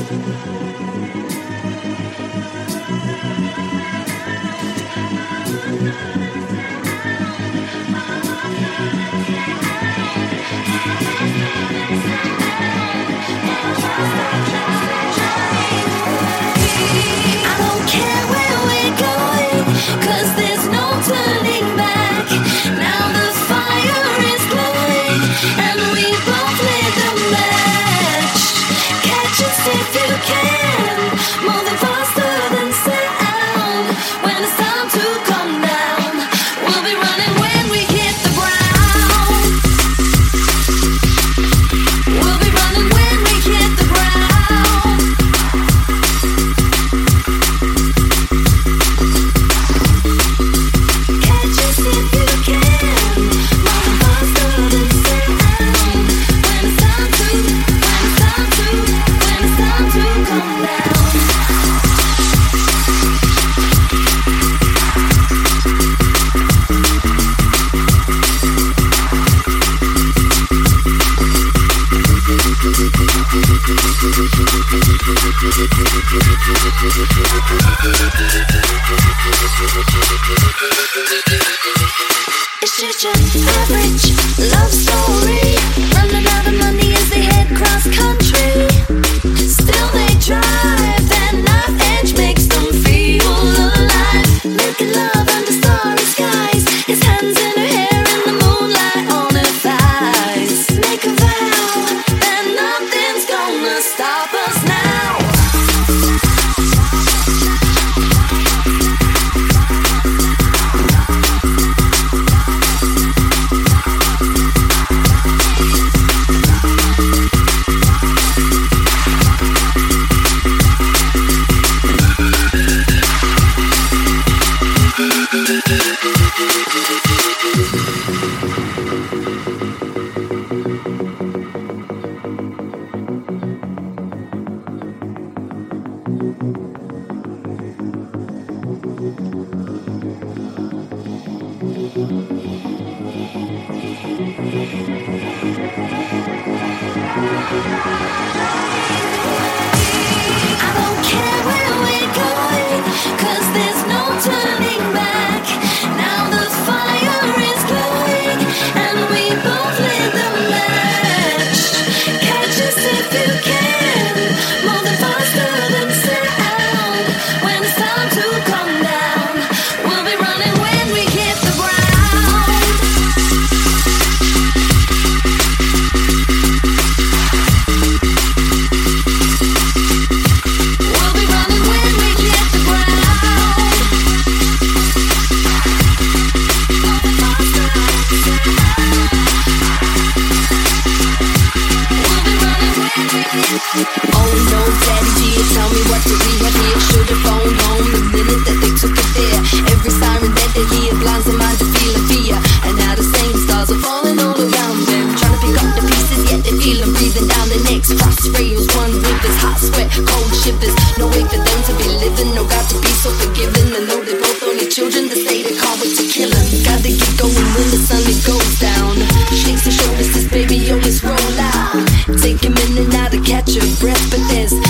It's just your average love story, running out of money as they head cross country. Still they drive, that knife edge makes them feel alive. Making love under starry skies, his hands in her hair and the moonlight on her thighs. Make a vow that nothing's gonna stop us now. I don't care where we're going, 'cause there's no turning back. Now the fire is glowing, and we both lit the match. Catch us if you can, moving faster than sound. When it's time to come down, we'll be running when we hit the ground. We'll be running when we hit the ground. Moving faster than sound. We'll be running when we hit the ground. Oh no, Daddy G, tell me what did we have here? Should've phoned home the minute that they took it there. Every siren that they hear blinds their mind to feeling fear. And now the same stars are falling all around them, trying to pick up the pieces, yet they feel them breathing down their necks. Frost rails, one rivers, hot sweat, cold shivers. No way for them to be living, no God to be so forgiving. I know they both only children, they say they can't wait to kill them. Gotta get going when the sun it goes down. Shakes her shoulders, says baby, yo, let's roll out. Take a minute now to catch your breath, but there's